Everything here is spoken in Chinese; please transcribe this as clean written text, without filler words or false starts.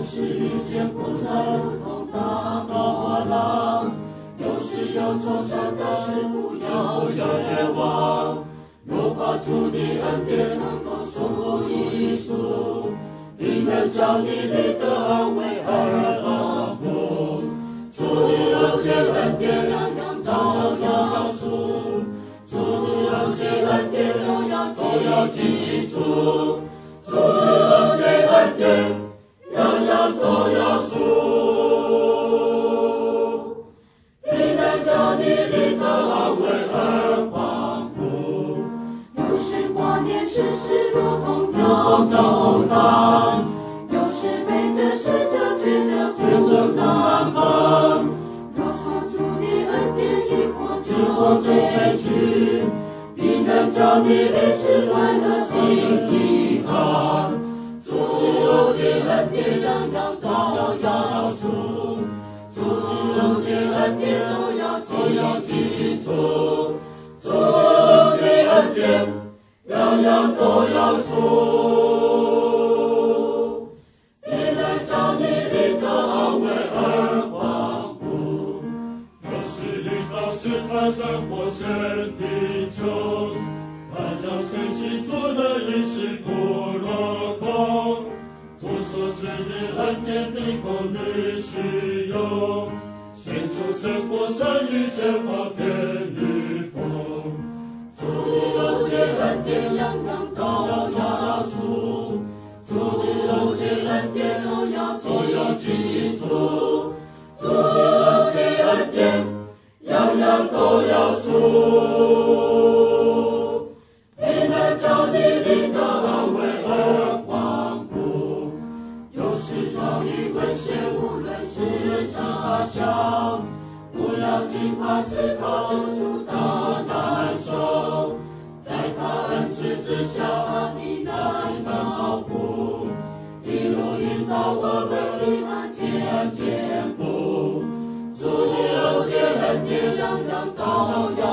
时遇见苦难如同大波浪，有时有愁伤，但是不要绝望。若把主的恩典常常诉一诉，必能叫你里的安慰而帮助。主的恩典样样都要数，主的恩典都要记住，主的恩典样样都要数。必能叫你里的安慰而帮助。有时挂念世事如同跳走荡，有时背着世着觉着难扛。若所主的恩典一过就退去，必能叫你历史快乐心平安。主的恩典样样都要数，主的恩典都要记住，主的恩典样样都要数。必能叫你里的安慰而帮助。有时遇到试探生活生贫穷，他将身心做的一时不落空。主所赐的恩典必供你使用，献出胜过生育前方便与风。主的恩典样样都要数，主的恩典都要记住，主的恩典样样都要数。必能叫你里的安慰而帮助。有时遭遇危险，无论是他乡，不要惊怕，只靠主大难受。在他恩慈之下，他必能保护，一路引导我们平安健福。主的恩典样样都要